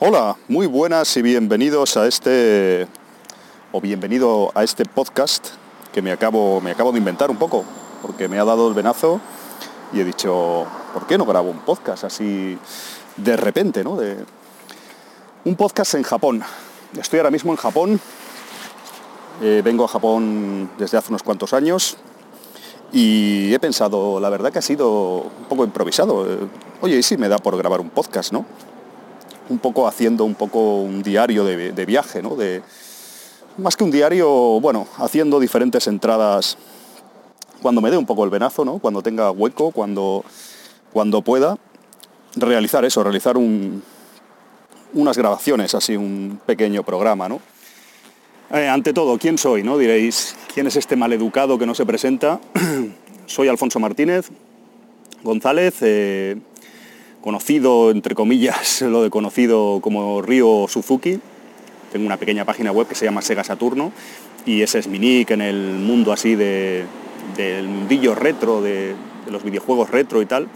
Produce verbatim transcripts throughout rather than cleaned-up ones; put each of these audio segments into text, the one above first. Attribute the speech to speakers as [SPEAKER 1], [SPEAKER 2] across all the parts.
[SPEAKER 1] Hola, muy buenas y bienvenidos a este, o bienvenido a este podcast que me acabo, me acabo de inventar un poco, porque me ha dado el venazo y he dicho, ¿por qué no grabo un podcast así de repente, ¿no? De, un podcast en Japón. Estoy ahora mismo en Japón, eh, vengo a Japón desde hace unos cuantos años y he pensado, la verdad que ha sido un poco improvisado. Eh, oye, ¿y si me da por grabar un podcast, no? Un poco haciendo un poco un diario de, de viaje, ¿no? De, más que un diario, bueno, haciendo diferentes entradas cuando me dé un poco el venazo, ¿no? Cuando tenga hueco, cuando, cuando pueda, realizar eso, realizar un, unas grabaciones, así un pequeño programa, ¿no? Eh, ante todo, ¿quién soy, no? Diréis, ¿quién es este maleducado que no se presenta? Soy Alfonso Martínez González, eh, conocido, entre comillas, lo de conocido como Ryo Suzuki. Tengo una pequeña página web que se llama Sega Saturno y ese es mi nick en el mundo así de, del mundillo retro, de, de los videojuegos retro y tal.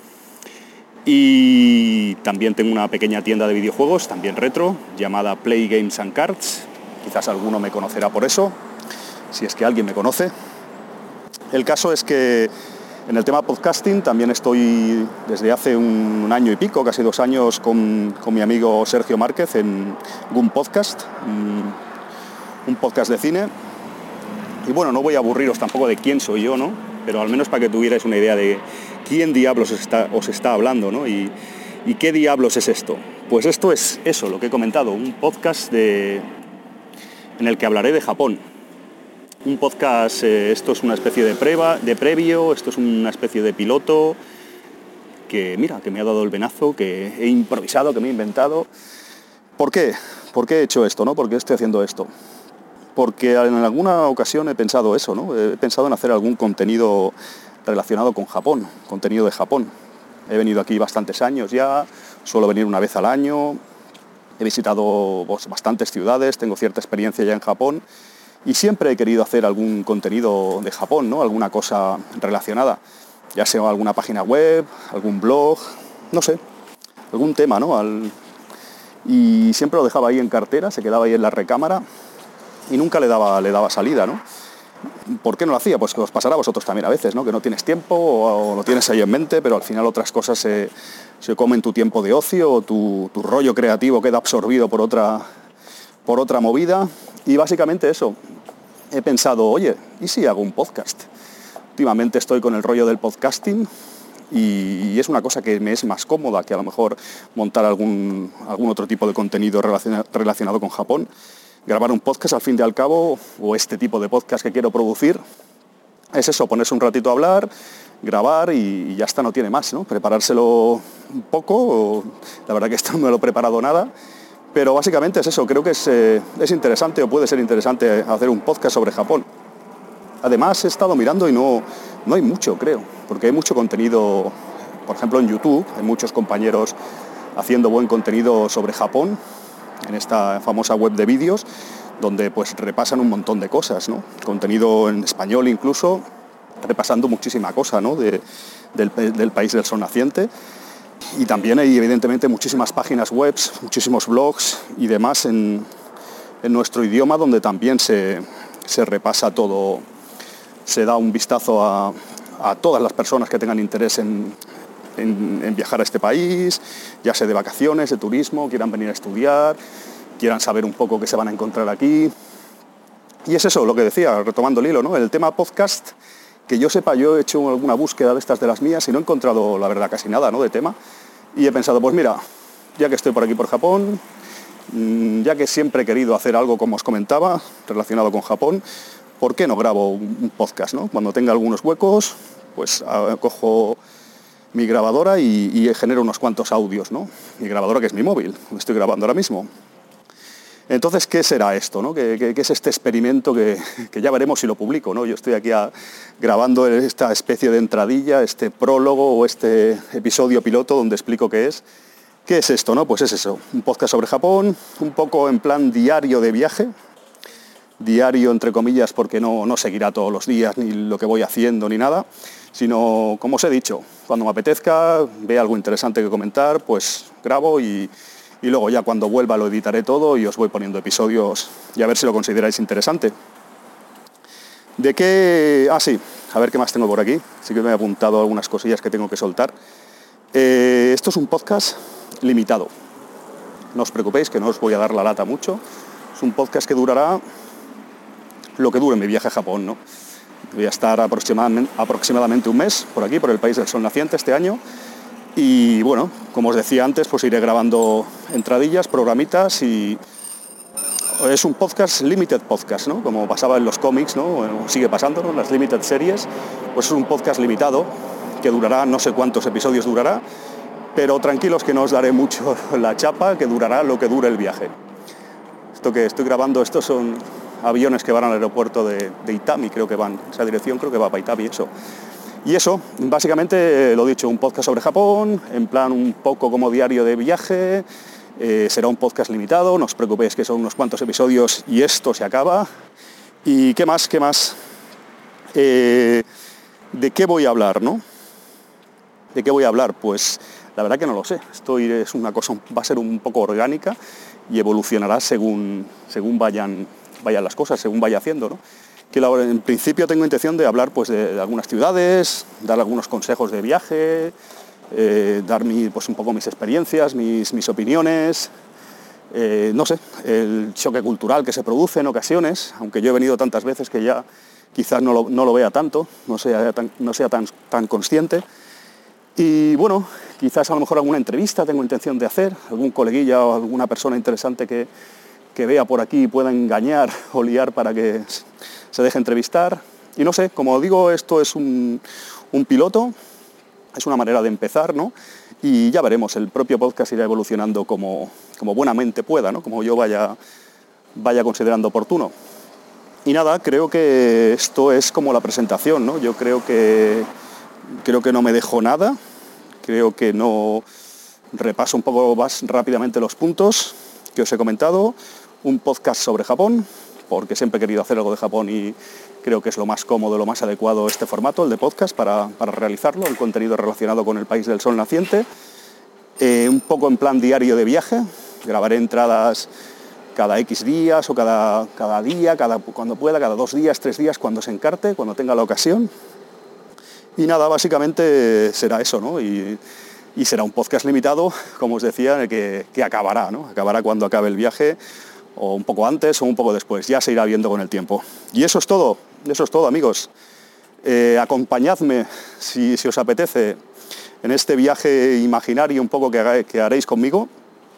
[SPEAKER 1] Y también tengo una pequeña tienda de videojuegos, también retro, llamada Play Games and Cards. Quizás alguno me conocerá por eso, si es que alguien me conoce. El caso es que en el tema podcasting también estoy desde hace un, un año y pico, casi dos años, con, con mi amigo Sergio Márquez en Goom Podcast, un, un podcast de cine. Y bueno, no voy a aburriros tampoco de quién soy yo, ¿no? Pero al menos para que tuvierais una idea de quién diablos os está, os está hablando, ¿no? Y, y qué diablos es esto. Pues esto es eso, lo que he comentado, un podcast de, en el que hablaré de Japón. Un podcast, eh, esto es una especie de prueba, de previo, esto es una especie de piloto que, mira, que me ha dado el venazo, que he improvisado, que me he inventado. ¿Por qué? ¿Por qué he hecho esto, no? ¿Por qué estoy haciendo esto? Porque en alguna ocasión he pensado eso, ¿no? He pensado en hacer algún contenido relacionado con Japón, contenido de Japón. He venido aquí bastantes años ya, suelo venir una vez al año, he visitado pues, bastantes ciudades, tengo cierta experiencia ya en Japón. Y siempre he querido hacer algún contenido de Japón, ¿no? Alguna cosa relacionada, ya sea alguna página web, algún blog, no sé, algún tema, ¿no? Al... Y siempre lo dejaba ahí en cartera, se quedaba ahí en la recámara y nunca le daba, le daba salida, ¿no? ¿Por qué no lo hacía? Pues que os pasará a vosotros también a veces, ¿no? Que no tienes tiempo o, o lo tienes ahí en mente, pero al final otras cosas se, se comen tu tiempo de ocio, o tu, tu rollo creativo queda absorbido por otra, por otra movida. Y básicamente eso, he pensado, oye, ¿y si hago un podcast? Últimamente estoy con el rollo del podcasting y, y es una cosa que me es más cómoda que a lo mejor montar algún, algún otro tipo de contenido relaciona, relacionado con Japón. Grabar un podcast al fin y al cabo, o este tipo de podcast que quiero producir, es eso, ponerse un ratito a hablar, grabar y, y ya está, no tiene más, ¿no? Preparárselo un poco, la verdad que esto no me lo he preparado nada. Pero básicamente es eso, creo que es, eh, es interesante o puede ser interesante hacer un podcast sobre Japón. Además he estado mirando y no, no hay mucho, creo, porque hay mucho contenido, por ejemplo en YouTube, hay muchos compañeros haciendo buen contenido sobre Japón, en esta famosa web de vídeos, donde pues repasan un montón de cosas, ¿no? Contenido en español incluso, repasando muchísima cosa, ¿no? De, del, del país del sol naciente. Y también hay evidentemente muchísimas páginas web, muchísimos blogs y demás en, en nuestro idioma donde también se, se repasa todo, se da un vistazo a, a todas las personas que tengan interés en, en, en viajar a este país, ya sea de vacaciones, de turismo, quieran venir a estudiar, quieran saber un poco qué se van a encontrar aquí. Y es eso, lo que decía, retomando el hilo, ¿no? El tema podcast, que yo sepa, yo he hecho alguna búsqueda de estas de las mías y no he encontrado, la verdad, casi nada, ¿no? De tema. Y he pensado, pues mira, ya que estoy por aquí por Japón, ya que siempre he querido hacer algo, como os comentaba, relacionado con Japón, ¿por qué no grabo un podcast, ¿no? Cuando tenga algunos huecos, pues cojo mi grabadora y, y genero unos cuantos audios, ¿no? Mi grabadora, que es mi móvil, donde estoy grabando ahora mismo. Entonces, ¿qué será esto, ¿no? ¿Qué, qué, qué es este experimento que, que ya veremos si lo publico, ¿no? Yo estoy aquí a, grabando esta especie de entradilla, este prólogo o este episodio piloto donde explico qué es. ¿Qué es esto, no? Pues es eso, un podcast sobre Japón, un poco en plan diario de viaje, diario entre comillas porque no, no seguirá todos los días ni lo que voy haciendo ni nada, sino, como os he dicho, cuando me apetezca, vea algo interesante que comentar, pues grabo y... y luego ya cuando vuelva lo editaré todo y os voy poniendo episodios y a ver si lo consideráis interesante. ¿De qué? Ah, sí, a ver qué más tengo por aquí. Sí que me he apuntado algunas cosillas que tengo que soltar. Eh, esto es un podcast limitado. No os preocupéis, que no os voy a dar la lata mucho. Es un podcast que durará lo que dure mi viaje a Japón, ¿no? Voy a estar aproximadamente, aproximadamente un mes por aquí, por el país del sol naciente este año. Y bueno, como os decía antes, pues iré grabando entradillas, programitas y es un podcast, limited podcast, ¿no? Como pasaba en los cómics, ¿no? Bueno, sigue pasando, ¿no? En las limited series, pues es un podcast limitado que durará, no sé cuántos episodios durará, pero tranquilos que no os daré mucho la chapa, que durará lo que dure el viaje. Esto que estoy grabando, estos son aviones que van al aeropuerto de, de Itami, creo que van, esa dirección creo que va para Itami, eso. Y eso, básicamente, lo dicho, un podcast sobre Japón, en plan un poco como diario de viaje, eh, será un podcast limitado, no os preocupéis que son unos cuantos episodios y esto se acaba. ¿Y qué más, qué más? Eh, ¿De qué voy a hablar, no? ¿De qué voy a hablar? Pues la verdad que no lo sé, esto es una cosa, va a ser un poco orgánica y evolucionará según, según vayan, vayan las cosas, según vaya haciendo, ¿no? Que en principio tengo intención de hablar pues, de, de algunas ciudades, dar algunos consejos de viaje, eh, dar mi, pues, un poco mis experiencias, mis, mis opiniones, eh, no sé, el choque cultural que se produce en ocasiones, aunque yo he venido tantas veces que ya quizás no lo, no lo vea tanto, no sea tan, no sea tan, tan consciente. Y bueno, quizás a lo mejor alguna entrevista tengo intención de hacer, algún coleguilla o alguna persona interesante que, que vea por aquí y pueda engañar o liar para que se deje entrevistar. Y no sé, como digo, esto es un, un piloto, es una manera de empezar, ¿no? Y ya veremos, el propio podcast irá evolucionando como, como buenamente pueda, ¿no? Como yo vaya, vaya considerando oportuno. Y nada, creo que esto es como la presentación, ¿no? Yo creo que, creo que no me dejo nada, creo que no repaso un poco más rápidamente los puntos que os he comentado. Un podcast sobre Japón, porque siempre he querido hacer algo de Japón y creo que es lo más cómodo, lo más adecuado este formato, el de podcast, para, para realizarlo, el contenido relacionado con el país del sol naciente. Eh, un poco en plan diario de viaje, grabaré entradas cada X días o cada, cada día, cada, cuando pueda, cada dos días, tres días, cuando se encarte, cuando tenga la ocasión. Y nada, básicamente será eso, ¿no? Y, y será un podcast limitado, como os decía, que, que acabará, ¿no? Acabará cuando acabe el viaje, o un poco antes o un poco después, ya se irá viendo con el tiempo. Y eso es todo, eso es todo, amigos. Eh, acompañadme, si, si os apetece, en este viaje imaginario un poco que, haga, que haréis conmigo.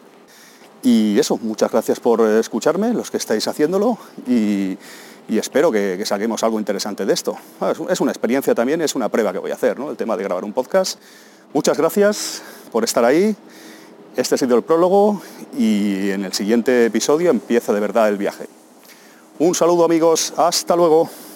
[SPEAKER 1] Y eso, muchas gracias por escucharme, los que estáis haciéndolo, y, y espero que, que saquemos algo interesante de esto. Es una experiencia también, es una prueba que voy a hacer, ¿no? El tema de grabar un podcast. Muchas gracias por estar ahí. Este ha sido el prólogo y en el siguiente episodio empieza de verdad el viaje. Un saludo, amigos, hasta luego.